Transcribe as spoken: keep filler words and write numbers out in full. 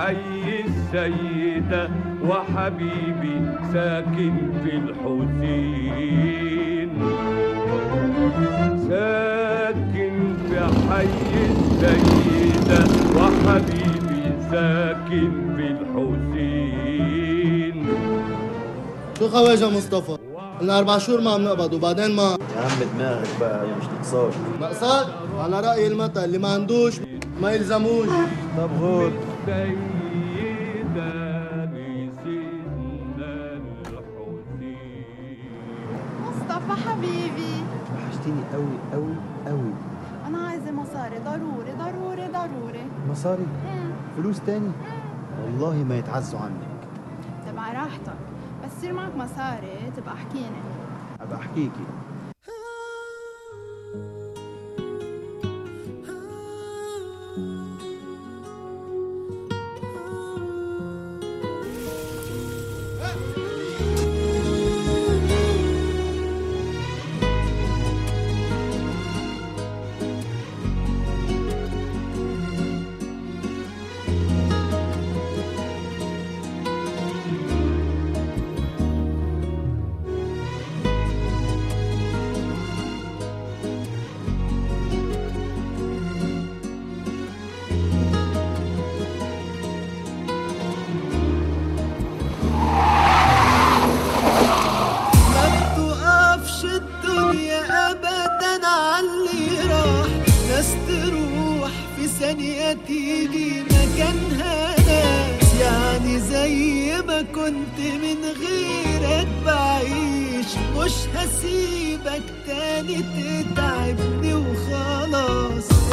حي السيدة وحبيبي ساكن في الحسين، ساكن في حي السيدة وحبيبي ساكن في الحسين. شو خواجة مصطفى؟ قلنا أربع شهور ما عم نقبض وبعدين ما يا عم دماغك بقى، يا مش نقصاش. نقصات؟ على رأي المثل اللي ما عندوش ما يلزموش. طب غور. مصطفى حبيبي وحشتيني قوي قوي قوي. أنا عايزة مصاري ضروري ضروري ضروري. مصاري؟ مم. فلوس تاني؟ والله ما يتعزوا عنك. تبع راحتك، بس يصير معك مصاري تبقى احكيني. أبقى أحكيكي. ثانية تيجي مكانها ناس، يعني زي ما كنت من غيرك بعيش، مش هسيبك تاني تتعبني وخلاص.